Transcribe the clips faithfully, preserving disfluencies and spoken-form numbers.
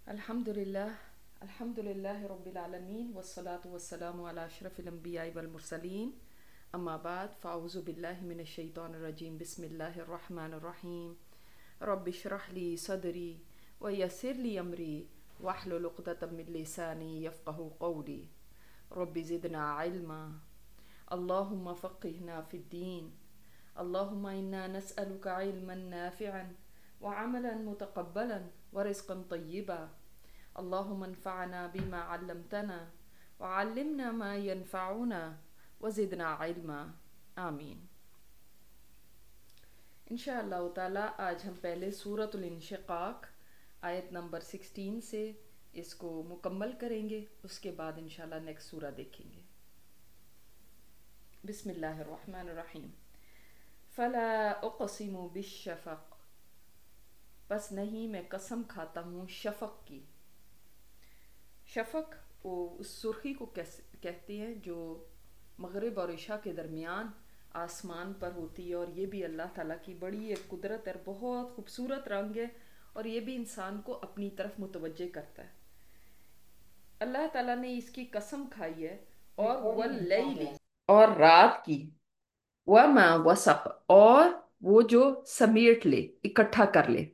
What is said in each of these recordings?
الحمد لله. الحمد لله رب العالمين والصلاة والسلام على أشرف الأنبياء والمرسلين. أما بعد فأعوذ بالله من الشيطان الرجيم. بسم الله الرحمن الرحيم. رب اشرح لي صدري ويسر لي أمري واحلل عقدة من لساني يفقه قولي. رب زدنا علما. اللهم فقهنا في الدين. اللهم إنا نسألك علما نافعا وعملا متقبلا ورزقا طيبا. اللهم انفعنا بما علمتنا وعلمنا ما ينفعنا وزدنا علما. آمین. انشاءاللہ تعالی آج ہم پہلے سورۃ الانشقاق آیت نمبر سکسٹین سے اس کو مکمل کریں گے، اس کے بعد انشاءاللہ نیکسٹ سورہ دیکھیں گے. بسم اللہ الرحمن الرحیم. فلا اقسم بالشفق، بس نہیں میں قسم کھاتا ہوں شفق کی. شفق وہ اس سرخی کو کہتے ہیں جو مغرب اور عشاء کے درمیان آسمان پر ہوتی ہے، اور یہ بھی اللہ تعالیٰ کی بڑی ایک قدرت ہے، بہت خوبصورت رنگ ہے، اور یہ بھی انسان کو اپنی طرف متوجہ کرتا ہے. اللہ تعالیٰ نے اس کی قسم کھائی ہے. اور واللیل، اور رات کی، وما وسق، اور وہ جو سمیٹ لے، اکٹھا کر لے.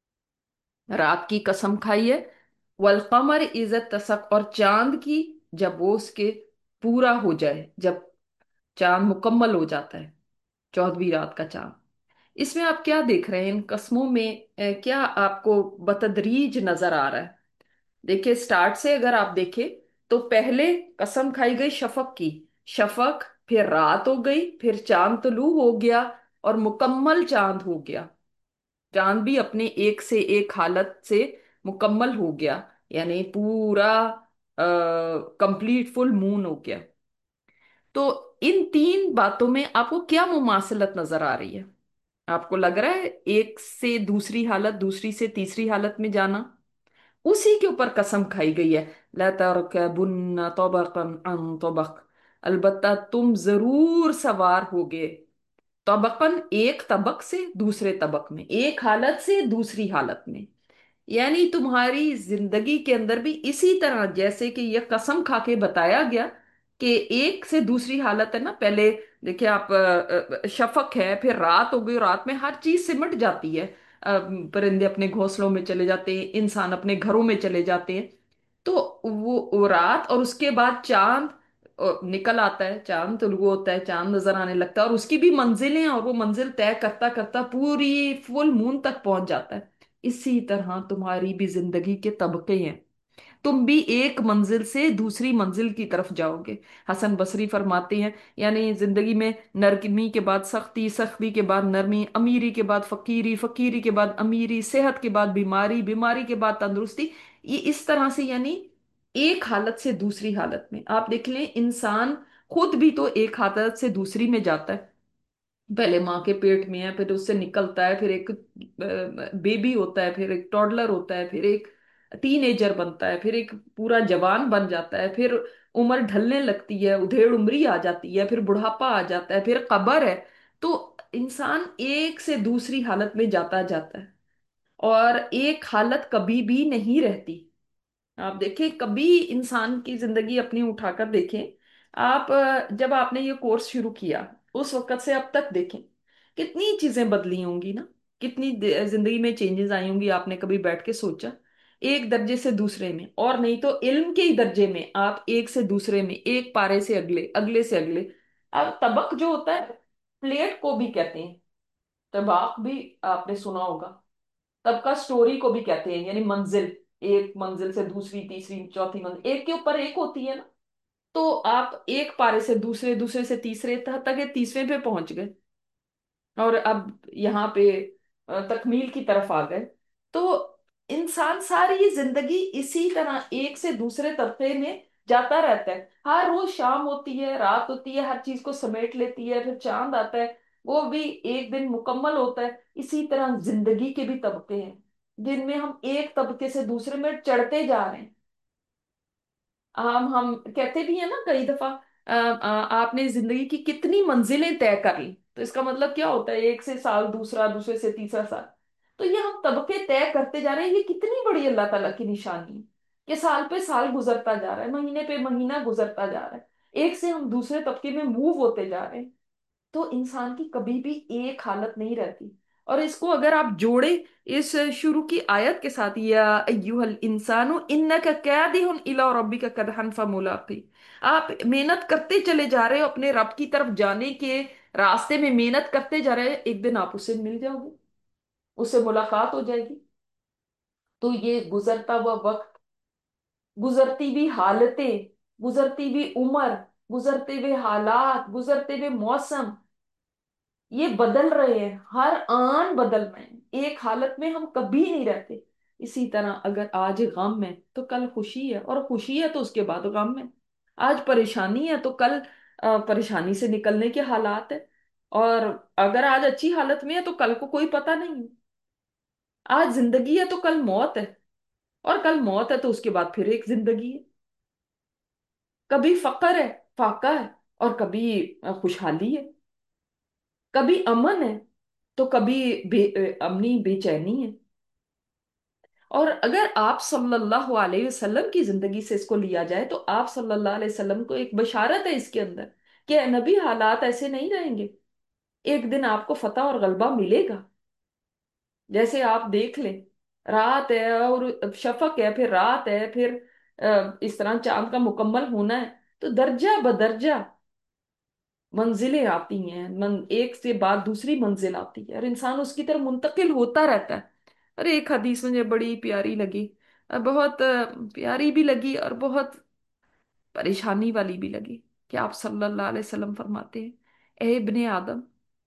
رات کی قسم کھائی ہے. والقمر اذا اتسق، اور چاند کی جب وہ اس کے پورا ہو جائے، جب چاند مکمل ہو جاتا ہے، چودہویں رات کا چاند. اس میں آپ کیا دیکھ رہے ہیں ان قسموں میں؟ کیا آپ کو بتدریج نظر آ رہا ہے؟ دیکھیں سٹارٹ سے اگر آپ دیکھیں تو پہلے قسم کھائی گئی شفق کی، شفق، پھر رات ہو گئی، پھر چاند طلوع ہو گیا اور مکمل چاند ہو گیا. چاند بھی اپنے ایک سے ایک حالت سے مکمل ہو گیا، یعنی پورا کمپلیٹ فل مون ہو گیا. تو ان تین باتوں میں آپ کو کیا مماثلت نظر آ رہی ہے؟ آپ کو لگ رہا ہے ایک سے دوسری حالت، دوسری سے تیسری حالت میں جانا؟ اسی کے اوپر قسم کھائی گئی ہے. لَتَرْكَبُنَّ طَبَقًا عَنْ طَبَقٍ، البتہ تم ضرور سوار ہوگے. طبقاً، ایک طبق سے دوسرے طبق میں، ایک حالت سے دوسری حالت میں. یعنی تمہاری زندگی کے اندر بھی اسی طرح جیسے کہ یہ قسم کھا کے بتایا گیا کہ ایک سے دوسری حالت ہے نا. پہلے دیکھیں آپ، شفق ہے، پھر رات ہو گئی، رات میں ہر چیز سمٹ جاتی ہے. پرندے اپنے گھونسلوں میں چلے جاتے ہیں، انسان اپنے گھروں میں چلے جاتے ہیں. تو وہ رات اور اس کے بعد چاند نکل آتا ہے، چاند طلوع ہوتا ہے، چاند نظر آنے لگتا ہے، اور اس کی بھی منزلیں، اور وہ منزل طے کرتا کرتا پوری فل مون تک پہنچ جاتا ہے. اسی طرح تمہاری بھی زندگی کے طبقے ہیں، تم بھی ایک منزل سے دوسری منزل کی طرف جاؤ گے. حسن بصری فرماتے ہیں یعنی زندگی میں نرمی کے بعد سختی، سختی کے بعد نرمی، امیری کے بعد فقیری، فقیری کے بعد امیری، صحت کے بعد بیماری، بیماری کے بعد تندرستی. یہ اس طرح سے یعنی ایک حالت سے دوسری حالت میں. آپ دیکھ لیں انسان خود بھی تو ایک حالت سے دوسری میں جاتا ہے. پہلے ماں کے پیٹ میں ہے، پھر اس سے نکلتا ہے، پھر ایک بیبی ہوتا ہے، پھر ایک ٹوڈلر ہوتا ہے، پھر ایک ٹین ایجر بنتا ہے، پھر ایک پورا جوان بن جاتا ہے، پھر عمر ڈھلنے لگتی ہے، ادھیڑ عمری آ جاتی ہے، پھر بڑھاپا آ جاتا ہے، پھر قبر ہے. تو انسان ایک سے دوسری حالت میں جاتا جاتا ہے، اور ایک حالت کبھی بھی نہیں رہتی. آپ دیکھیں کبھی انسان کی زندگی اپنی اٹھا کر دیکھیں. آپ جب آپ نے یہ کورس شروع کیا اس وقت سے اب تک دیکھیں کتنی چیزیں بدلی ہوں گی نا، کتنی زندگی میں چینجز آئی ہوں گی. آپ نے کبھی بیٹھ کے سوچا؟ ایک درجے سے دوسرے میں، اور نہیں تو علم کے ہی درجے میں آپ ایک سے دوسرے میں، ایک پارے سے اگلے، اگلے سے اگلے. اب طبق جو ہوتا ہے پلیٹ کو بھی کہتے ہیں، طباق بھی آپ نے سنا ہوگا. طبقہ سٹوری کو بھی کہتے ہیں، یعنی منزل، ایک منزل سے دوسری، تیسری، چوتھی منزل ایک کے اوپر ایک ہوتی ہے نا. تو آپ ایک پارے سے دوسرے، دوسرے سے تیسرے تک تیسرے پہ پہنچ گئے، اور اب یہاں پہ تکمیل کی طرف آ گئے. تو انسان ساری زندگی اسی طرح ایک سے دوسرے طبقے میں جاتا رہتا ہے. ہر روز شام ہوتی ہے، رات ہوتی ہے، ہر چیز کو سمیٹ لیتی ہے، پھر چاند آتا ہے، وہ بھی ایک دن مکمل ہوتا ہے. اسی طرح زندگی کے بھی طبقے ہیں جن میں ہم ایک طبقے سے دوسرے میں چڑھتے جا رہے ہیں. ہم ہم کہتے بھی ہیں نا کئی دفعہ، آ، آ، آپ نے زندگی کی کتنی منزلیں طے کر لی. تو اس کا مطلب کیا ہوتا ہے؟ ایک سے سال دوسرا، دوسرے سے تیسرا سال. تو یہ ہم طبقے طے کرتے جا رہے ہیں، یہ کتنی بڑی اللہ تعالیٰ کی نشانی ہے کہ سال پہ سال گزرتا جا رہا ہے، مہینے پہ مہینہ گزرتا جا رہا ہے، ایک سے ہم دوسرے طبقے میں موو ہوتے جا رہے ہیں۔ تو انسان کی کبھی بھی ایک حالت نہیں رہتی۔ اور اس کو اگر آپ جوڑے اس شروع کی آیت کے ساتھ، یا ایوہ الانسان انک کادح الی ربک کدحا فملاقی، آپ محنت کرتے چلے جا رہے ہو اپنے رب کی طرف جانے کے راستے میں، محنت کرتے جا رہے ہیں، ایک دن آپ اسے مل جاؤ گے، اس سے ملاقات ہو جائے گی۔ تو یہ گزرتا ہوا وقت، گزرتی ہوئی حالتیں، گزرتی ہوئی عمر، گزرتے ہوئے حالات، گزرتے ہوئے موسم، یہ بدل رہے ہیں، ہر آن بدل رہے ہیں، ایک حالت میں ہم کبھی نہیں رہتے۔ اسی طرح اگر آج غم ہے تو کل خوشی ہے، اور خوشی ہے تو اس کے بعد غم ہے۔ آج پریشانی ہے تو کل آ، پریشانی سے نکلنے کے حالات ہے، اور اگر آج اچھی حالت میں ہے تو کل کو کوئی پتہ نہیں ہے۔ آج زندگی ہے تو کل موت ہے، اور کل موت ہے تو اس کے بعد پھر ایک زندگی ہے۔ کبھی فقر ہے، فاقہ ہے، اور کبھی آ، خوشحالی ہے، کبھی امن ہے تو کبھی بے امنی بے چینی ہے۔ اور اگر آپ صلی اللہ علیہ وسلم کی زندگی سے اس کو لیا جائے تو آپ صلی اللہ علیہ وسلم کو ایک بشارت ہے اس کے اندر کہ اے نبی، حالات ایسے نہیں رہیں گے، ایک دن آپ کو فتح اور غلبہ ملے گا۔ جیسے آپ دیکھ لیں، رات ہے اور شفق ہے، پھر رات ہے، پھر آ، اس طرح چاند کا مکمل ہونا ہے، تو درجہ بدرجہ منزلیں آتی ہیں، من ایک سے بعد دوسری منزل آتی ہے، اور انسان اس کی طرف منتقل ہوتا رہتا ہے۔ اور ایک حدیث مجھے بڑی پیاری لگی، اور بہت آ، پیاری بھی لگی اور بہت پریشانی والی بھی لگی، کہ آپ صلی اللہ علیہ وسلم فرماتے ہیں، اے ابن آدم،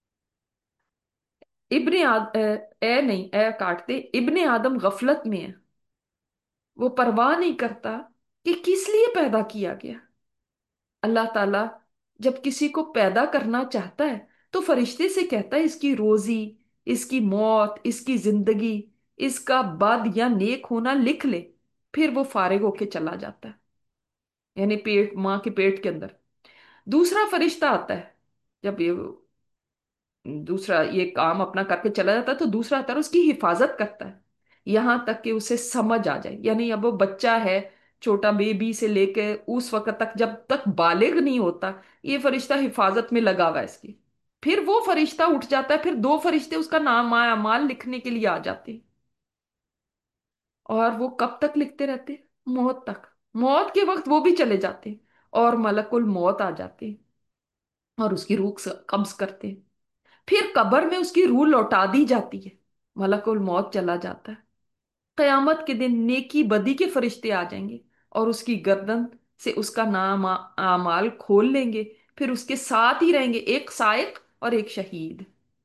ابن آد... اے اے نہیں، اے کاٹتے، ابن آدم غفلت میں ہے، وہ پرواہ نہیں کرتا کہ کس لیے پیدا کیا گیا۔ اللہ تعالیٰ جب کسی کو پیدا کرنا چاہتا ہے تو فرشتے سے کہتا ہے اس کی روزی، اس کی موت، اس کی زندگی، اس کا بد یا نیک ہونا لکھ لے، پھر وہ فارغ ہو کے چلا جاتا ہے، یعنی پیٹ، ماں کے پیٹ کے اندر۔ دوسرا فرشتہ آتا ہے، جب یہ دوسرا یہ کام اپنا کر کے چلا جاتا ہے تو دوسرا آتا ہے، اس کی حفاظت کرتا ہے یہاں تک کہ اسے سمجھ آ جائے، یعنی اب وہ بچہ ہے، چھوٹا بیبی سے لے کے اس وقت تک جب تک بالغ نہیں ہوتا، یہ فرشتہ حفاظت میں لگا ہوا ہے اس کی۔ پھر وہ فرشتہ اٹھ جاتا ہے، پھر دو فرشتے اس کا نام اعمال لکھنے کے لیے آ جاتے ہیں، اور وہ کب تک لکھتے رہتے ہیں؟ موت تک۔ موت کے وقت وہ بھی چلے جاتے ہیں، اور ملک الموت آ جاتے ہیں اور اس کی روح قبض کرتے ہیں۔ پھر قبر میں اس کی روح لوٹا دی جاتی ہے، ملک الموت چلا جاتا ہے۔ قیامت کے دن نیکی بدی کے فرشتے آ جائیں گے اور اس کی گردن سے اس کا نام اعمال کھول لیں گے، پھر اس کے ساتھ ہی رہیں گے ایک سائق اور ایک شہید۔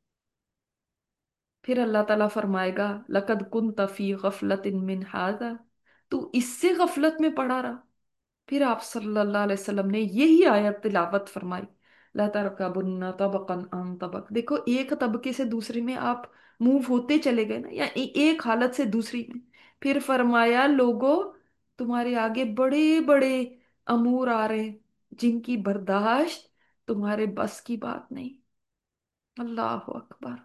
پھر اللہ تعالیٰ فرمائے گا لقد كنت في غفلة من هذا، تو اس سے غفلت میں پڑا رہا۔ پھر آپ صلی اللہ علیہ وسلم نے یہی آیت تلاوت فرمائی، لا ترکبن طبقا عن طبق، دیکھو ایک طبقے سے دوسرے میں آپ موو ہوتے چلے گئے نا، یا ایک حالت سے دوسری میں۔ پھر فرمایا لوگوں، تمہارے آگے بڑے بڑے امور آ رہے ہیں جن کی برداشت تمہارے بس کی بات نہیں۔ اللہ اکبر،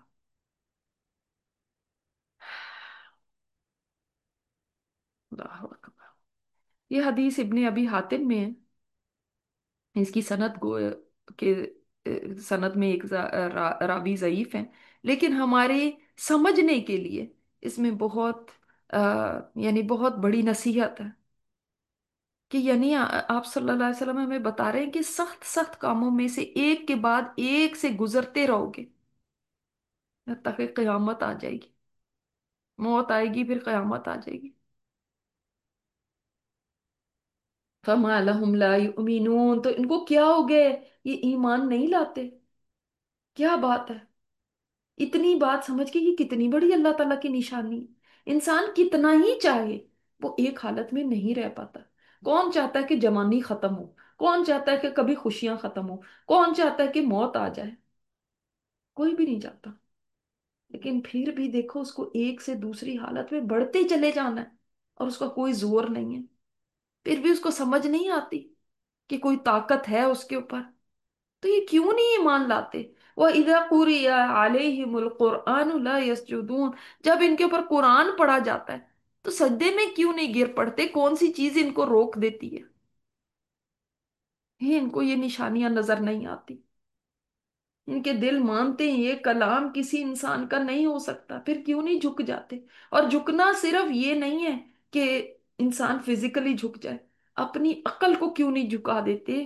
اللہ اکبر۔ یہ حدیث ابن ابی حاتم میں ہے، اس کی سند گو کہ سند میں ایک زا- را- راوی ضعیف ہیں، لیکن ہمارے سمجھنے کے لیے اس میں بہت آ، یعنی بہت بڑی نصیحت ہے، کہ یعنی آ- آپ صلی اللہ علیہ وسلم ہمیں بتا رہے ہیں کہ سخت سخت کاموں میں سے ایک کے بعد ایک سے گزرتے رہو گے جب تک کہ قیامت آ جائے گی، موت آئے گی، پھر قیامت آ جائے گی۔ فما لهم لا یؤمنون، تو ان کو کیا ہو گئے؟ یہ ایمان نہیں لاتے، کیا بات ہے! اتنی بات سمجھ کے، یہ کتنی بڑی اللہ تعالیٰ کی نشانی ہے۔ انسان کتنا ہی چاہے وہ ایک حالت میں نہیں رہ پاتا۔ کون چاہتا ہے کہ جوانی ختم ہو؟ کون چاہتا ہے کہ کبھی خوشیاں ختم ہو؟ کون چاہتا ہے کہ موت آ جائے؟ کوئی بھی نہیں چاہتا، لیکن پھر بھی دیکھو اس کو ایک سے دوسری حالت میں بڑھتے چلے جانا ہے، اور اس کا کوئی زور نہیں ہے، پھر بھی اس کو سمجھ نہیں آتی کہ کوئی طاقت ہے اس کے اوپر۔ تو یہ کیوں نہیں ایمان لاتے؟ وَإِذَا قُرِئَ عَلَيْهِمُ الْقُرْآنُ لَا يَسْجُدُونَ، جب ان کے اوپر قرآن پڑھا جاتا ہے تو سجدے میں کیوں نہیں گر پڑتے؟ کون سی چیز ان کو روک دیتی ہے؟ ان کو یہ نشانیاں نظر نہیں آتی؟ ان کے دل مانتے ہیں یہ کلام کسی انسان کا نہیں ہو سکتا، پھر کیوں نہیں جھک جاتے؟ اور جھکنا صرف یہ نہیں ہے کہ انسان فزیکلی جھک جائے، اپنی عقل کو کیوں نہیں جھکا دیتے؟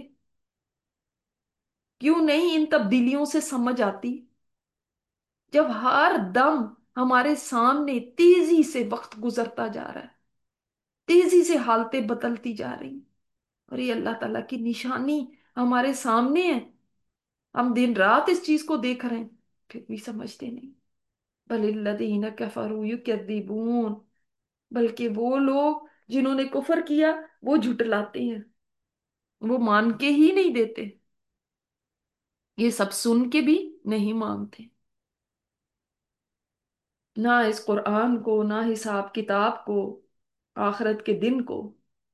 کیوں نہیں ان تبدیلیوں سے سمجھ آتی؟ جب ہر دم ہمارے سامنے تیزی سے وقت گزرتا جا رہا ہے، تیزی سے حالتیں بدلتی جا رہی ہیں، اور یہ اللہ تعالیٰ کی نشانی ہمارے سامنے ہے، ہم دن رات اس چیز کو دیکھ رہے ہیں، پھر بھی سمجھتے نہیں۔ بل الذین کفروا یکذبون، بلکہ وہ لوگ جنہوں نے کفر کیا وہ جھٹلاتے ہیں، وہ مان کے ہی نہیں دیتے، یہ سب سن کے بھی نہیں مانتے، نہ اس قرآن کو، نہ حساب کتاب کو، آخرت کے دن کو۔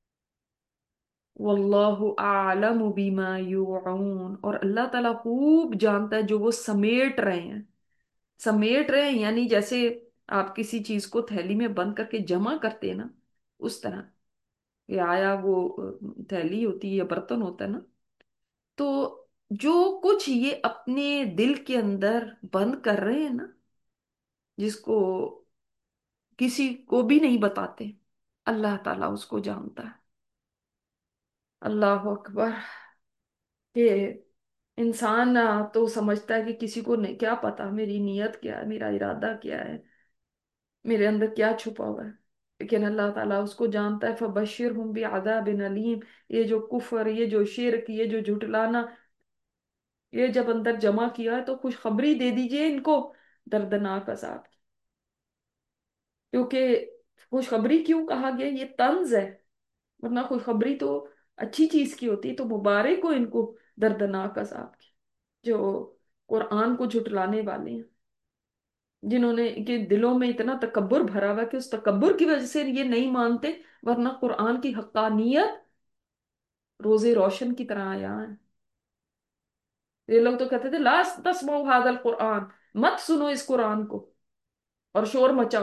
واللہ اعلم بما یوعون، اور اللہ تعالیٰ خوب جانتا ہے جو وہ سمیٹ رہے ہیں۔ سمیٹ رہے ہیں یعنی جیسے آپ کسی چیز کو تھیلی میں بند کر کے جمع کرتے ہیں نا، اس طرح یہ آیا وہ تھیلی ہوتی ہے یا برتن ہوتا ہے نا، تو جو کچھ یہ اپنے دل کے اندر بند کر رہے ہیں نا، جس کو کسی کو بھی نہیں بتاتے، اللہ تعالیٰ اس کو جانتا ہے۔ اللہ اکبر! کہ انسان تو سمجھتا ہے کہ کسی کو نہیں کیا پتا میری نیت کیا ہے، میرا ارادہ کیا ہے، میرے اندر کیا چھپا ہوا ہے، لیکن اللہ تعالیٰ اس کو جانتا ہے۔ فَبَشِّرْهُمْ بِعَذَابٍ أَلِيمٍ، یہ جو کفر، یہ جو شرک، یہ جو جھٹلانا، یہ جب اندر جمع کیا ہے تو خوشخبری دے دیجئے ان کو دردناک عذاب کی۔ کیونکہ خوشخبری کیوں کہا گیا؟ یہ طنز ہے، ورنہ خوشخبری تو اچھی چیز کی ہوتی ہے، تو مبارک ہو ان کو دردناک عذاب کی، جو قرآن کو جھٹلانے والے ہیں، جنہوں نے کہ دلوں میں اتنا تکبر بھرا ہوا کہ اس تکبر کی وجہ سے یہ نہیں مانتے، ورنہ قرآن کی حقانیت روز روشن کی طرح آیا ہے۔ یہ لوگ تو کہتے تھے لا تسمعوا هذا القرآن، مت سنو اس قرآن کو اور شور مچاؤ،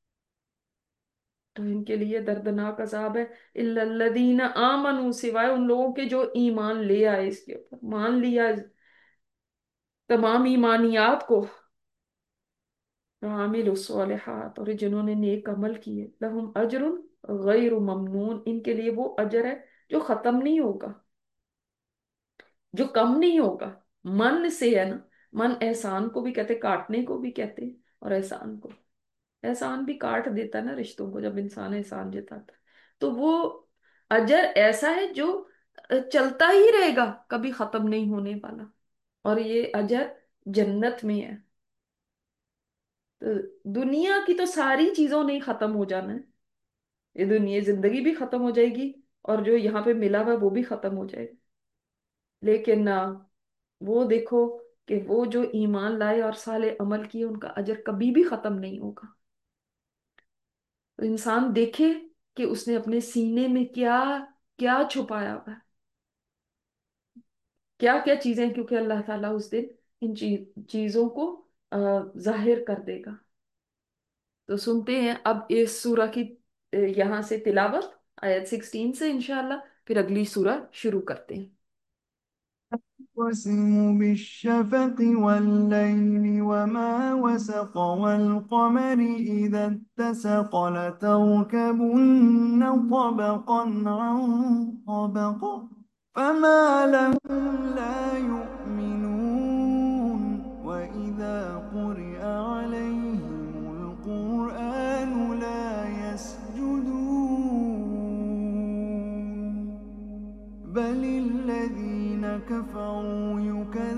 تو ان کے لیے دردناک عذاب ہے۔ الا الذین آمنوا، سوائے ان لوگوں کے جو ایمان لے آئے، اس کے اوپر مان لیا تمام ایمانیات کو، عامل الصالحات، اور جنہوں نے نیک عمل کیے، لہم اجر غیر ممنون، ان کے لیے وہ اجر ہے جو ختم نہیں ہوگا، جو کم نہیں ہوگا۔ من سے ہے نا، من احسان کو بھی کہتے، کاٹنے کو بھی کہتے، اور احسان کو، احسان بھی کاٹ دیتا ہے نا رشتوں کو، جب انسان احسان جتاتا ہے تو وہ اجر ایسا ہے جو چلتا ہی رہے گا، کبھی ختم نہیں ہونے والا، اور یہ اجر جنت میں ہے۔ تو دنیا کی تو ساری چیزوں نے ختم ہو جانا ہے، یہ دنیا زندگی بھی ختم ہو جائے گی، اور جو یہاں پہ ملا ہوا ہے وہ بھی ختم ہو جائے گا، لیکن آ، وہ دیکھو کہ وہ جو ایمان لائے اور صالح عمل کیے ان کا اجر کبھی بھی ختم نہیں ہوگا۔ تو انسان دیکھے کہ اس نے اپنے سینے میں کیا کیا چھپایا ہوا ہے، کیا کیا چیزیں، کیونکہ اللہ تعالیٰ اس دن ان چیزوں کو آ، ظاہر کر دے گا۔ تو سنتے ہیں اب اس سورہ کی اے، یہاں سے تلاوت آیت سکسٹین سے انشاءاللہ، پھر اگلی سورہ شروع کرتے ہیں۔ أقسم بالشفق والليل وما وسق والقمر إذا اتسق لتركبن طبقا عن طبق فما لهم لا يؤمنون وإذا قرئ عليهم القرآن لا يسجدون بل الذين كفروا يكذبون